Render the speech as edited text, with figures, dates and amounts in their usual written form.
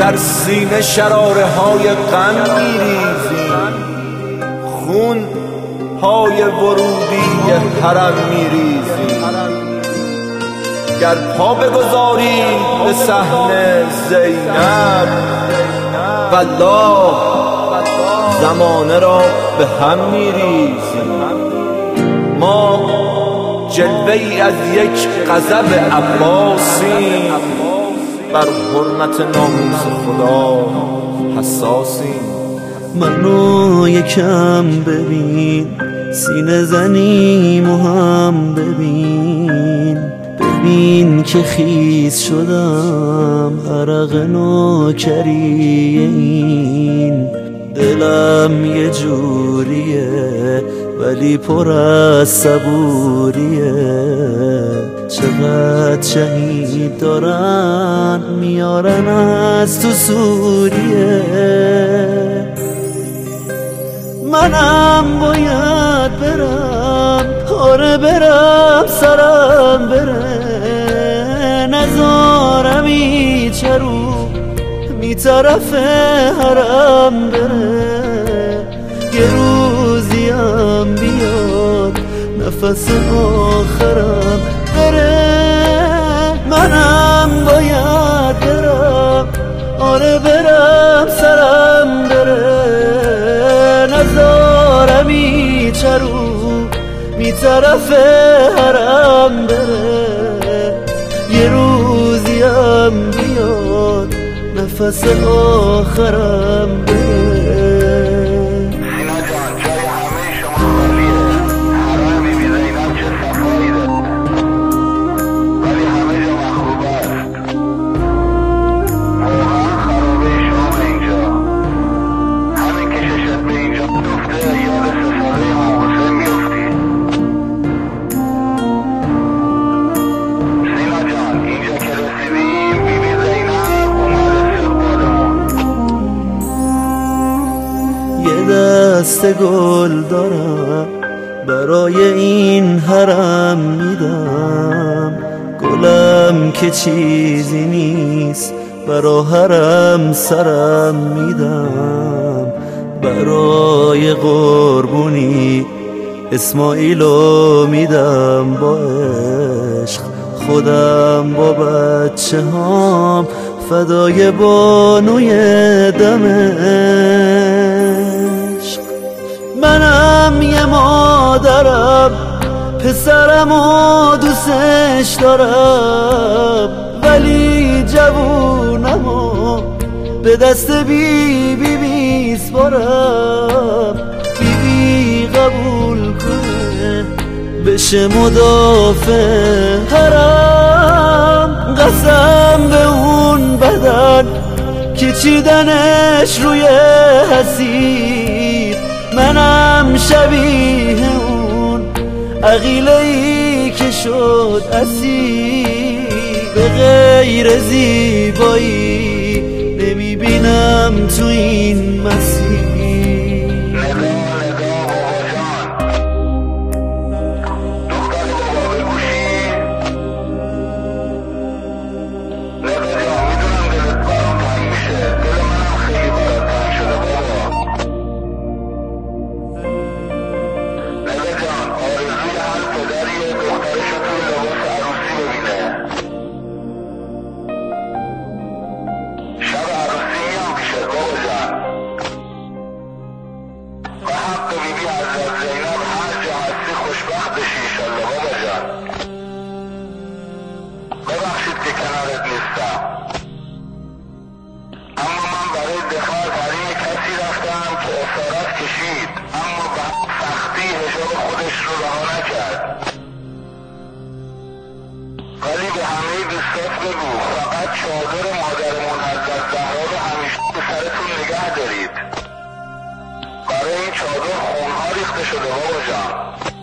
در سینه شراره های غم میریزیم، خون های ورودی حرم میریزیم. گر پا بگذاری به صحن زینب، والله زمانه را به هم میریزیم. ما جلوه ای از یک غضب عباسیم، بر حرمت ناموس خدا حساسیم. منو یکم ببین، سینه زنیمو هم ببین که خیس شدم عرق نوکری این. دلم یه جوریه ولی پر از صبوریه، چقدر شهید دارن میارن از تو سوریه. منم باید برم، آره برم، سرم بره، نذارم هیچ رو می طرف حرم بره. یه روزیم بیاد نفس آخرم بره. منم باید برم، آره برم، سرم بره، نذارم هیچ رو می طرف حرم بره. یه روزیم بیاد نفس آخرم بره. دست گل دارم برای این حرم میدم، گلم که چیزی نیست برا حرم سرم میدم. برای قربونی اسماعیلو میدم با عشق، خودم با بچه هام فدای بانوی دمشق. منم یه مادرم، پسرم و دوستش دارم، ولی جوونمو به دست بیبی میسپارم. بیبی قبول کنه بشه مدافع حرم، قسم به اون بدن که چیدنش روی حسیر. منم شبیه اون عقیله‌ای که شد اسیر. به غیر زیبایی نمیبینم تو این مسیر. اما به سختی حجاب خودش رو رها نکرد. ولی به همه دوستات بگو فقط چادر مادرمون حضرت زهرا رو همیشه به سرتون نگه دارید. برای این چادر خونها ریخته شده بابا جان.